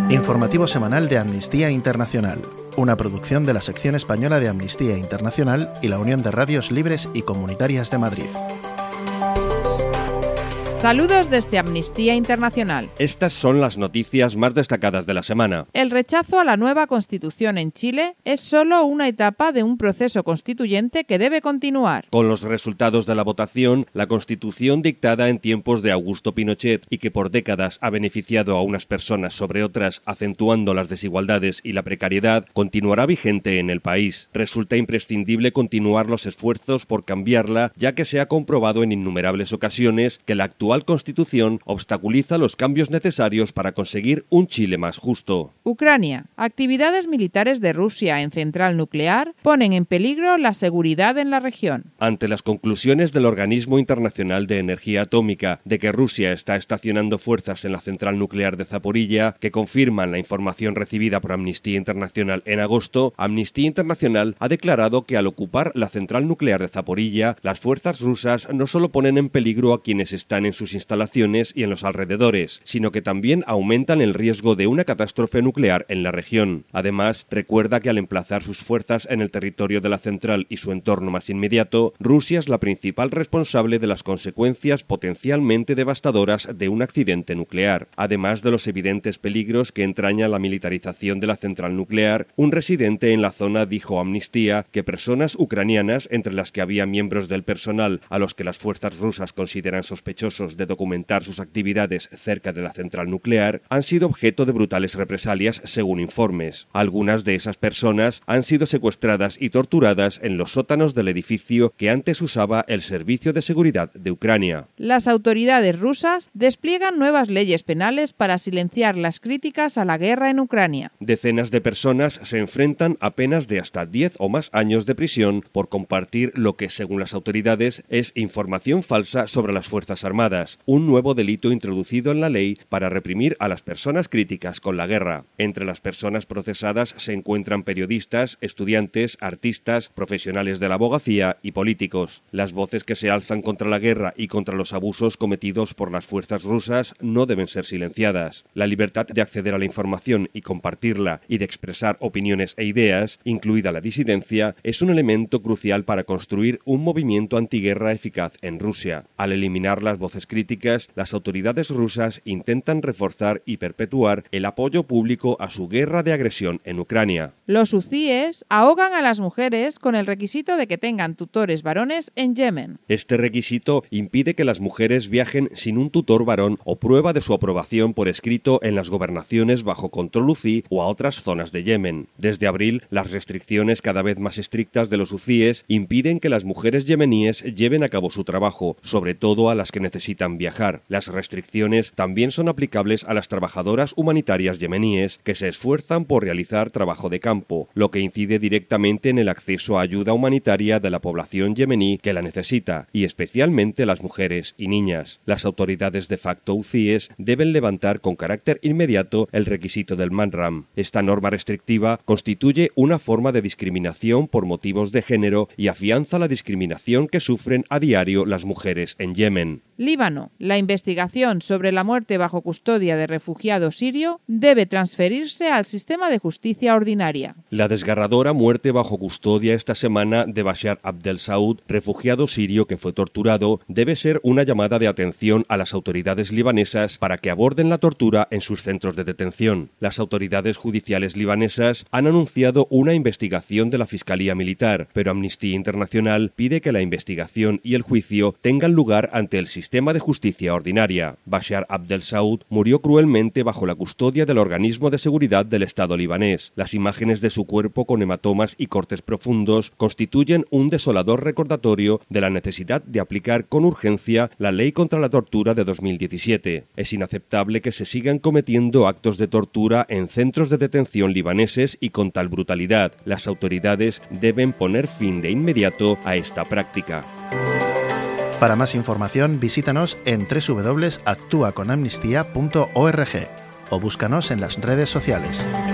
Informativo semanal de Amnistía Internacional, una producción de la sección española de Amnistía Internacional y la Unión de Radios Libres y Comunitarias de Madrid. Saludos desde Amnistía Internacional. Estas son las noticias más destacadas de la semana. El rechazo a la nueva Constitución en Chile es solo una etapa de un proceso constituyente que debe continuar. Con los resultados de la votación, la Constitución dictada en tiempos de Augusto Pinochet y que por décadas ha beneficiado a unas personas sobre otras, acentuando las desigualdades y la precariedad, continuará vigente en el país. Resulta imprescindible continuar los esfuerzos por cambiarla, ya que se ha comprobado en innumerables ocasiones que la actual Constitución obstaculiza los cambios necesarios para conseguir un Chile más justo. Ucrania. Actividades militares de Rusia en central nuclear ponen en peligro la seguridad en la región. Ante las conclusiones del Organismo Internacional de Energía Atómica de que Rusia está estacionando fuerzas en la central nuclear de Zaporilla, que confirman la información recibida por Amnistía Internacional en agosto, Amnistía Internacional ha declarado que al ocupar la central nuclear de Zaporilla, las fuerzas rusas no solo ponen en peligro a quienes están en sus instalaciones y en los alrededores, sino que también aumentan el riesgo de una catástrofe nuclear en la región. Además, recuerda que al emplazar sus fuerzas en el territorio de la central y su entorno más inmediato, Rusia es la principal responsable de las consecuencias potencialmente devastadoras de un accidente nuclear. Además de los evidentes peligros que entraña la militarización de la central nuclear, un residente en la zona dijo a Amnistía que personas ucranianas, entre las que había miembros del personal a los que las fuerzas rusas consideran sospechosos de documentar sus actividades cerca de la central nuclear, han sido objeto de brutales represalias según informes. Algunas de esas personas han sido secuestradas y torturadas en los sótanos del edificio que antes usaba el Servicio de Seguridad de Ucrania. Las autoridades rusas despliegan nuevas leyes penales para silenciar las críticas a la guerra en Ucrania. Decenas de personas se enfrentan a penas de hasta 10 o más años de prisión por compartir lo que, según las autoridades, es información falsa sobre las Fuerzas Armadas, un nuevo delito introducido en la ley para reprimir a las personas críticas con la guerra. Entre las personas procesadas se encuentran periodistas, estudiantes, artistas, profesionales de la abogacía y políticos. Las voces que se alzan contra la guerra y contra los abusos cometidos por las fuerzas rusas no deben ser silenciadas. La libertad de acceder a la información y compartirla y de expresar opiniones e ideas, incluida la disidencia, es un elemento crucial para construir un movimiento antiguerra eficaz en Rusia. Al eliminar las voces críticas, las autoridades rusas intentan reforzar y perpetuar el apoyo público a su guerra de agresión en Ucrania. Los hutíes ahogan a las mujeres con el requisito de que tengan tutores varones en Yemen. Este requisito impide que las mujeres viajen sin un tutor varón o prueba de su aprobación por escrito en las gobernaciones bajo control hutí o a otras zonas de Yemen. Desde abril, las restricciones cada vez más estrictas de los hutíes impiden que las mujeres yemeníes lleven a cabo su trabajo, sobre todo a las que necesitan viajar. Las restricciones también son aplicables a las trabajadoras humanitarias yemeníes que se esfuerzan por realizar trabajo de campo, lo que incide directamente en el acceso a ayuda humanitaria de la población yemení que la necesita, y especialmente las mujeres y niñas. Las autoridades de facto hutíes deben levantar con carácter inmediato el requisito del MANRAM. Esta norma restrictiva constituye una forma de discriminación por motivos de género y afianza la discriminación que sufren a diario las mujeres en Yemen. Líbano. La investigación sobre la muerte bajo custodia de refugiado sirio debe transferirse al sistema de justicia ordinaria. La desgarradora muerte bajo custodia esta semana de Bashar Abdel Saud, refugiado sirio que fue torturado, debe ser una llamada de atención a las autoridades libanesas para que aborden la tortura en sus centros de detención. Las autoridades judiciales libanesas han anunciado una investigación de la Fiscalía Militar, pero Amnistía Internacional pide que la investigación y el juicio tengan lugar ante el sistema de justicia ordinaria. Bashar Abdel Saud murió cruelmente bajo la custodia del Organismo de Seguridad del Estado libanés. Las imágenes de su cuerpo con hematomas y cortes profundos constituyen un desolador recordatorio de la necesidad de aplicar con urgencia la Ley contra la Tortura de 2017. Es inaceptable que se sigan cometiendo actos de tortura en centros de detención libaneses y con tal brutalidad. Las autoridades deben poner fin de inmediato a esta práctica. Para más información, visítanos en www.actuaconamnistía.org o búscanos en las redes sociales.